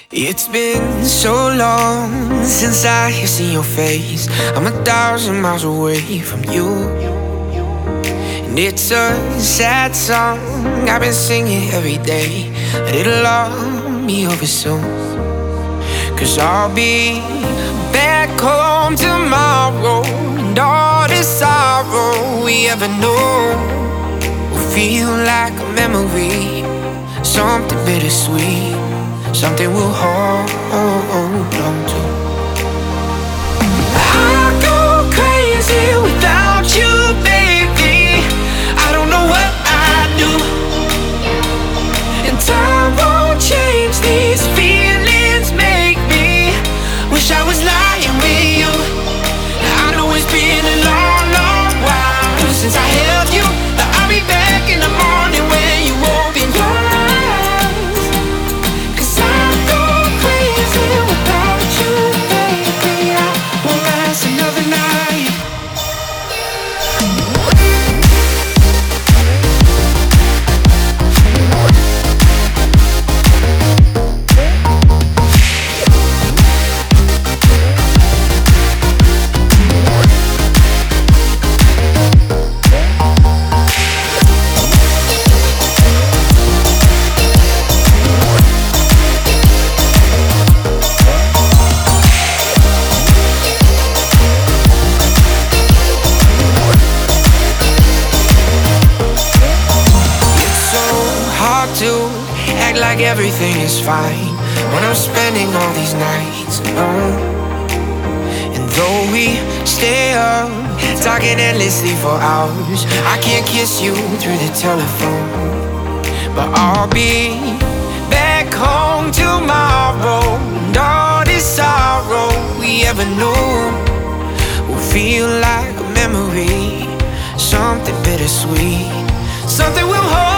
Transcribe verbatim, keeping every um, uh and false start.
It's been so long since I have seen your face. I'm a thousand miles away from you, and it's a sad song I've been singing every day, but it'll all be over soon. Cause I'll be back home tomorrow, and all the sorrow we ever knew will feel like a memory, something bittersweet, something we'll hold on to. I go crazy without you, baby. I don't know what I'd do, and time won't change these feelings. Make me wish I was lying with you. I know it's been a long, long while since I held you, but I'll be back in the morning when you open your eyes. Cause I go crazy without you, baby. I won't last another night. To act like everything is fine when I'm spending all these nights alone. And though we stay up talking endlessly for hours, I can't kiss you through the telephone. But I'll be back home tomorrow, and all this sorrow we ever knew will feel like a memory, something bittersweet, something we'll hold